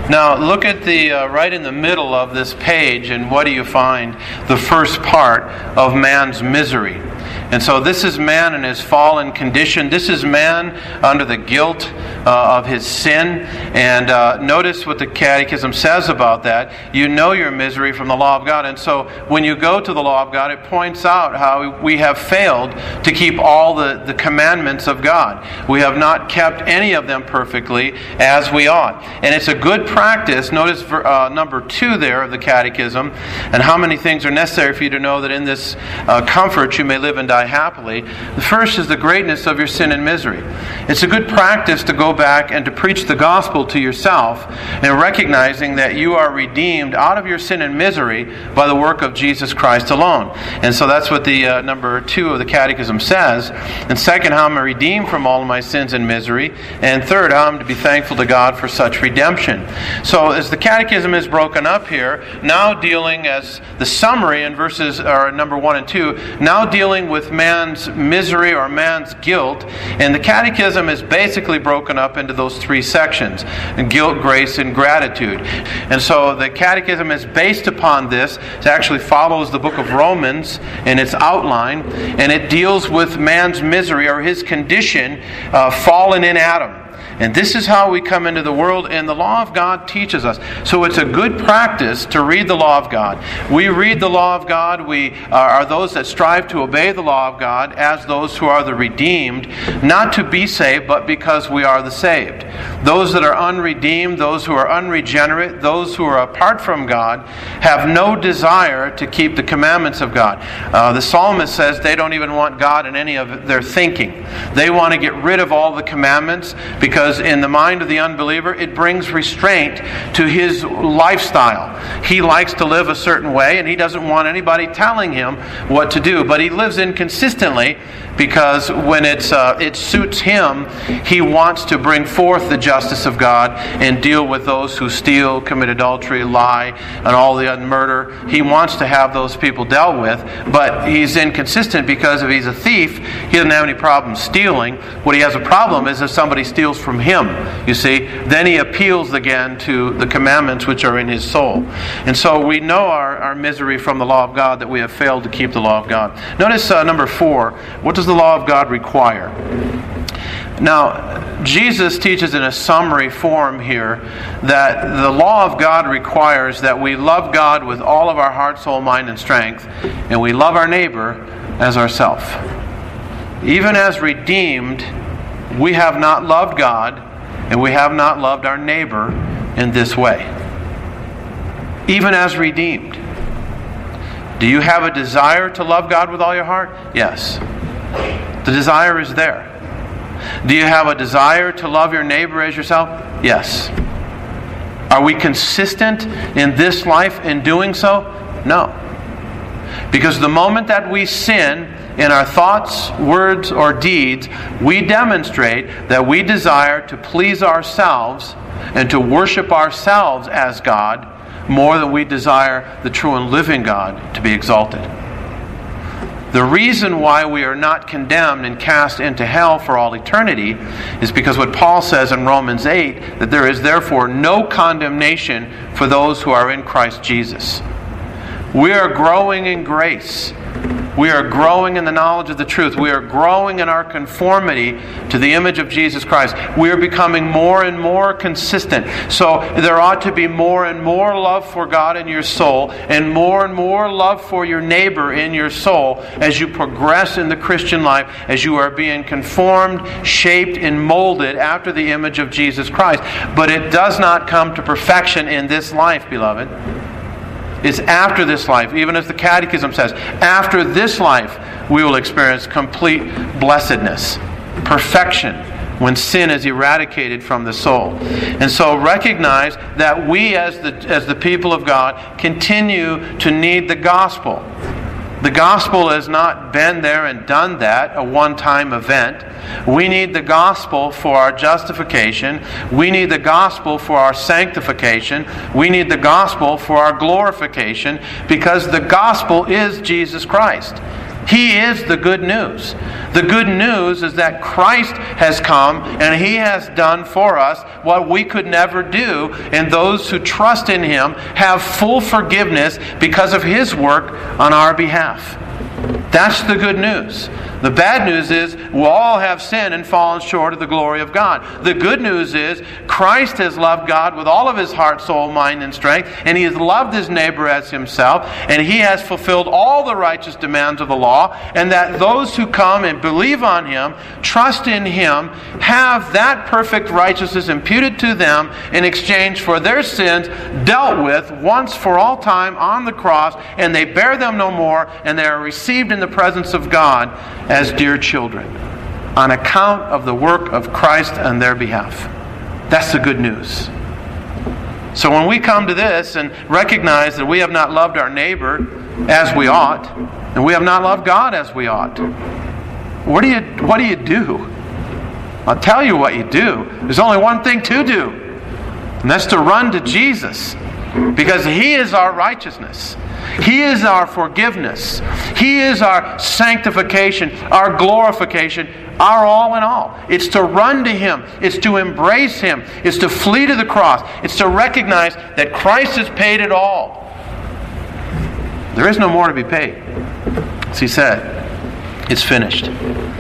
Now look at the right in the middle of this page, and what do you find? The first part of man's misery. And so this is man in his fallen condition. This is man under the guilt of his sin. And notice what the Catechism says about that. You know your misery from the law of God. And so when you go to the law of God, it points out how we have failed to keep all the commandments of God. We have not kept any of them perfectly as we ought. And it's a good practice. Notice number 2 there of the Catechism, and how many things are necessary for you to know that in this comfort you may live and die happily. The first is the greatness of your sin and misery. It's a good practice to go back and to preach the gospel to yourself, and recognizing that you are redeemed out of your sin and misery by the work of Jesus Christ alone. And so that's what the number 2 of the Catechism says. And second, how I'm redeemed from all of my sins and misery. And third, how I'm to be thankful to God for such redemption. So as the Catechism is broken up here, now dealing as the summary in verses number 1 and 2, now dealing with man's misery or man's guilt. And the Catechism is basically broken up into those 3 sections: guilt, grace, and gratitude. And so the Catechism is based upon this. It actually follows the book of Romans in its outline, and it deals with man's misery or his condition fallen in Adam. And this is how we come into the world, and the law of God teaches us. So it's a good practice to read the law of God. We read the law of God. We are those that strive to obey the law of God as those who are the redeemed, not to be saved, but because we are the saved. Those that are unredeemed, those who are unregenerate, those who are apart from God, have no desire to keep the commandments of God. The psalmist says they don't even want God in any of their thinking. They want to get rid of all the commandments because in the mind of the unbeliever, it brings restraint to his lifestyle. He likes to live a certain way, and he doesn't want anybody telling him what to do. But he lives inconsistently because when it suits him, he wants to bring forth the justice of God and deal with those who steal, commit adultery, lie, and all the murder. He wants to have those people dealt with, but he's inconsistent because if he's a thief, he doesn't have any problem stealing. What he has a problem is if somebody steals from him, you see, then he appeals again to the commandments which are in his soul. And so we know our misery from the law of God, that we have failed to keep the law of God. Notice number 4, what does the law of God require? Now, Jesus teaches in a summary form here that the law of God requires that we love God with all of our heart, soul, mind, and strength, and we love our neighbor as ourselves. Even as redeemed, we have not loved God, and we have not loved our neighbor in this way. Even as redeemed. Do you have a desire to love God with all your heart? Yes. The desire is there. Do you have a desire to love your neighbor as yourself? Yes. Are we consistent in this life in doing so? No. Because the moment that we sin in our thoughts, words, or deeds, we demonstrate that we desire to please ourselves and to worship ourselves as God more than we desire the true and living God to be exalted. The reason why we are not condemned and cast into hell for all eternity is because what Paul says in Romans 8, that there is therefore no condemnation for those who are in Christ Jesus. We are growing in grace. We are growing in the knowledge of the truth. We are growing in our conformity to the image of Jesus Christ. We are becoming more and more consistent. So there ought to be more and more love for God in your soul and more love for your neighbor in your soul as you progress in the Christian life, as you are being conformed, shaped, and molded after the image of Jesus Christ. But it does not come to perfection in this life, beloved. It's after this life, even as the Catechism says, after this life we will experience complete blessedness, perfection, when sin is eradicated from the soul. And so recognize that we as the people of God continue to need the gospel. The gospel has not been there and done that, a one-time event. We need the gospel for our justification. We need the gospel for our sanctification. We need the gospel for our glorification, because the gospel is Jesus Christ. He is the good news. The good news is that Christ has come and He has done for us what we could never do, and those who trust in Him have full forgiveness because of His work on our behalf. That's the good news. The bad news is we all have sinned and fallen short of the glory of God. The good news is Christ has loved God with all of His heart, soul, mind, and strength, and He has loved His neighbor as Himself, and He has fulfilled all the righteous demands of the law, and that those who come and believe on Him, trust in Him, have that perfect righteousness imputed to them in exchange for their sins dealt with once for all time on the cross, and they bear them no more, and they are received in the presence of God as dear children on account of the work of Christ on their behalf. That's the good news. So when we come to this and recognize that we have not loved our neighbor as we ought, and we have not loved God as we ought, what do you do? I'll tell you what you do. There's only one thing to do, and that's to run to Jesus, because He is our righteousness. He is our forgiveness. He is our sanctification, our glorification, our all in all. It's to run to Him. It's to embrace Him. It's to flee to the cross. It's to recognize that Christ has paid it all. There is no more to be paid. As He said, it's finished.